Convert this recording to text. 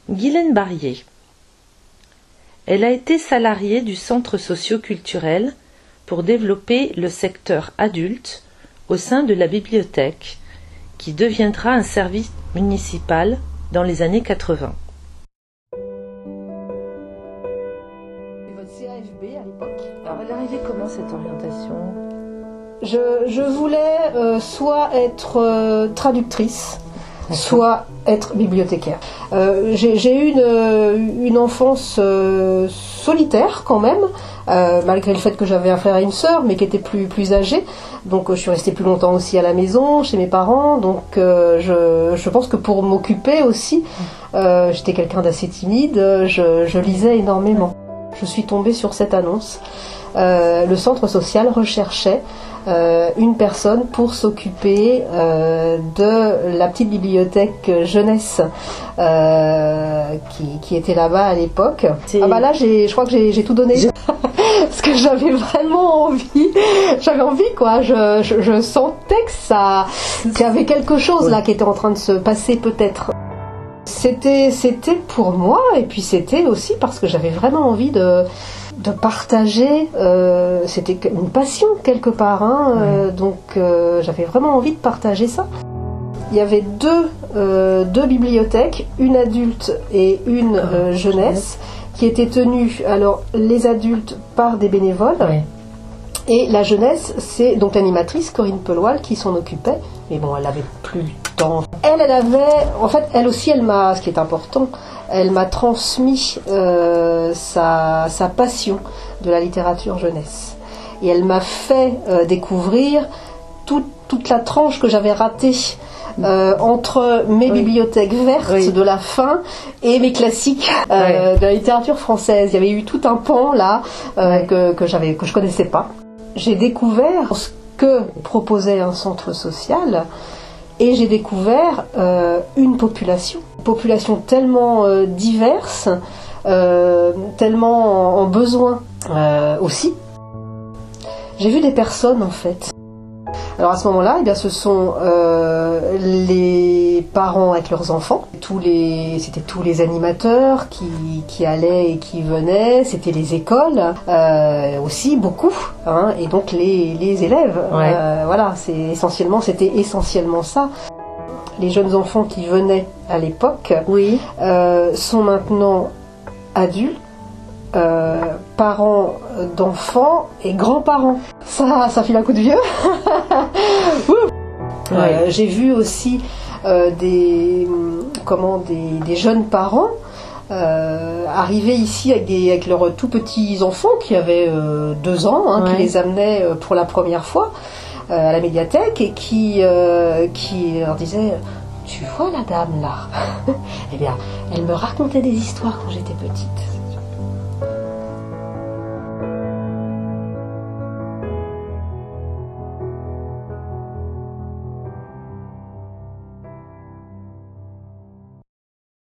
Guylaine Barrier. Elle a été salariée du Centre socio-culturel pour développer le secteur adulte au sein de la bibliothèque, qui deviendra un service municipal dans les années 80. Votre CAFB à l'époque. Alors, elle est arrivée comment cette orientation ? Je voulais soit être traductrice, soit être bibliothécaire. J'ai eu une enfance solitaire quand même, malgré le fait que j'avais un frère et une sœur, mais qui étaient plus âgés. Donc je suis restée plus longtemps aussi à la maison, chez mes parents. Donc je pense que pour m'occuper aussi, j'étais quelqu'un d'assez timide, je lisais énormément. Je suis tombée sur cette annonce. Le centre social recherchait une personne pour s'occuper de la petite bibliothèque jeunesse qui était là-bas à l'époque. Ah bah là je crois que j'ai tout donné parce que j'avais vraiment envie. J'avais envie quoi. Je sentais qu'il y avait quelque chose là qui était en train de se passer peut-être. C'était pour moi et puis c'était aussi parce que j'avais vraiment envie de partager, c'était une passion quelque part, donc j'avais vraiment envie de partager ça. Il y avait deux bibliothèques, une adulte et une jeunesse, qui étaient tenues, alors les adultes par des bénévoles, et la jeunesse, c'est donc l'animatrice Corinne Peloil qui s'en occupait, mais bon, elle avait plus le temps. Elle avait, en fait, elle aussi, ce qui est important, elle m'a transmis sa passion de la littérature jeunesse. Et elle m'a fait découvrir toute la tranche que j'avais ratée entre mes bibliothèques vertes de la fin et mes classiques de la littérature française. Il y avait eu tout un pan là que je connaissais pas. J'ai découvert ce que proposait un centre social. Et j'ai découvert une population tellement diverse, tellement en besoin aussi. J'ai vu des personnes en fait. Alors à ce moment-là, eh bien, ce sont les parents avec leurs enfants. C'était tous les animateurs qui allaient et qui venaient. C'était les écoles aussi, beaucoup. Et donc les élèves. Voilà, c'était essentiellement ça. Les jeunes enfants qui venaient à l'époque sont maintenant adultes. Parents d'enfants et grands-parents. Ça file un coup de vieux. J'ai vu aussi des jeunes parents arriver ici avec leurs tout petits enfants qui avaient 2 ans, qui les amenaient pour la première fois à la médiathèque et qui leur disaient: tu vois la dame là, eh bien, elle me racontait des histoires quand j'étais petite.